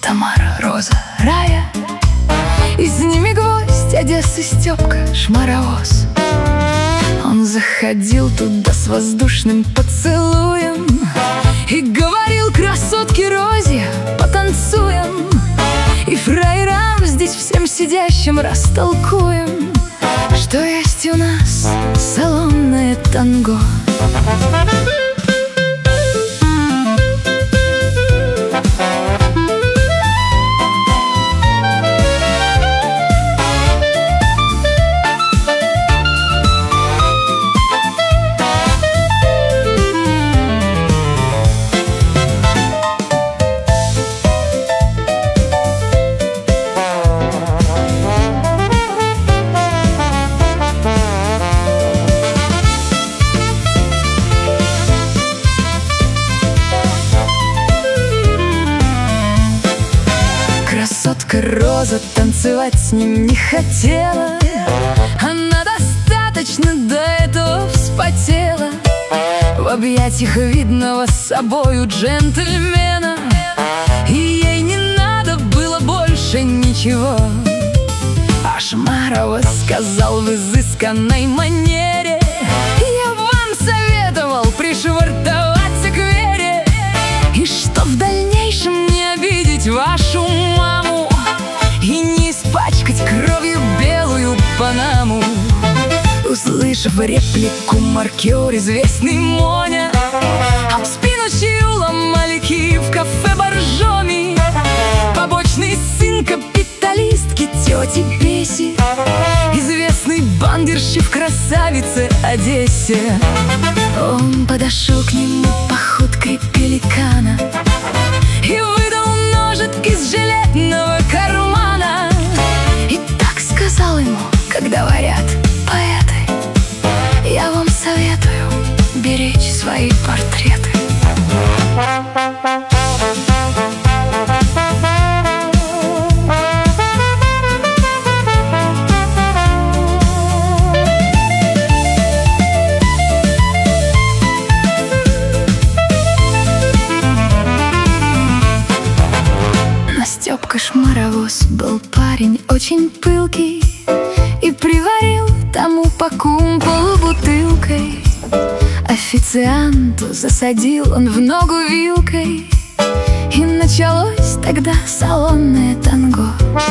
Тамара, Роза, Рая. И с ними гвоздь, Одесса, Степка, Шмаровоз. Он заходил туда с воздушным поцелуем и говорил красотке Розе: потанцуем. И фраерам здесь всем сидящим растолкуем, что есть у нас салонное танго. Красотка Роза танцевать с ним не хотела, она достаточно до этого вспотела в объятиях видного с собою джентльмена, и ей не надо было больше ничего. А Шмаровоз сказал в изысканной манере: я вам советовал пришвартоваться к Вере, и что в дальнейшем не обидеть вашу маму и не испачкать кровью белую Панаму. Услышав реплику, маркер известный Моня об спину чью ломали в кафе Боржоми. Побочный сын капиталистки тети Беси, известный бандерши в красавице Одессе. Он подошел к нему походкой пеликана и выдал ножик из жилетного кармана. И так сказал ему, как говорят поэты: я вам советую беречь свои портреты. Степка Шмаровоз был парень очень пылкий и приварил тому по кумполу бутылкой. Официанту засадил он в ногу вилкой, и началось тогда салонное танго.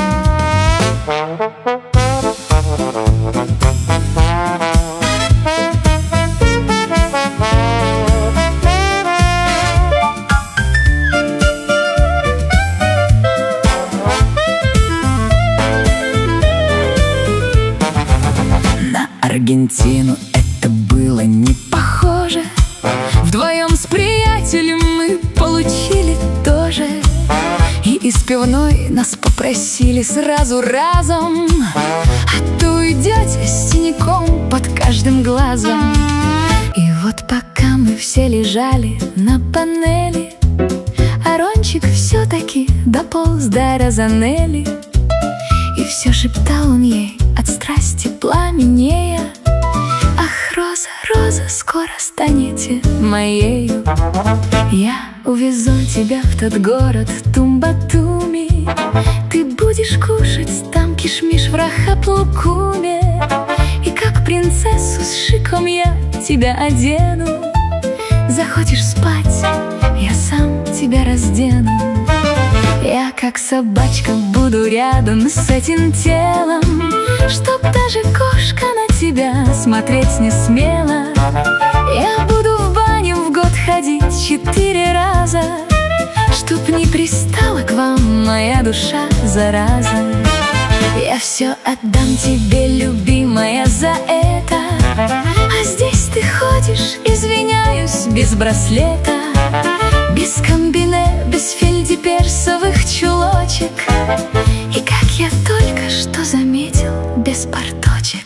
Аргентину это было не похоже. Вдвоем с приятелем мы получили тоже. И из пивной нас попросили сразу разом, а то уйдете с синяком под каждым глазом. И вот пока мы все лежали на панели, Арончик все-таки дополз до Розанелли. И все шептал он ей от страсти пламенея: ах, Роза, Роза, скоро станете моею. Я увезу тебя в тот город Тумбатуми, ты будешь кушать там кишмиш в Рахаплукуме. И как принцессу с шиком я тебя одену. Захочешь спать, я сам тебя раздену. Я как собачка буду рядом с этим телом, чтоб даже кошка на тебя смотреть не смела. Я буду в баню в год ходить 4 раза, чтоб не пристала к вам моя душа, зараза. Я все отдам тебе, любимая, за это, а здесь ты ходишь, извиняюсь, без браслета, без комбине, без фельдеперсовых чулочек. И как я только что заметил, без порточек.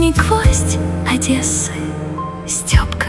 последний гвоздь Одессы, Степка.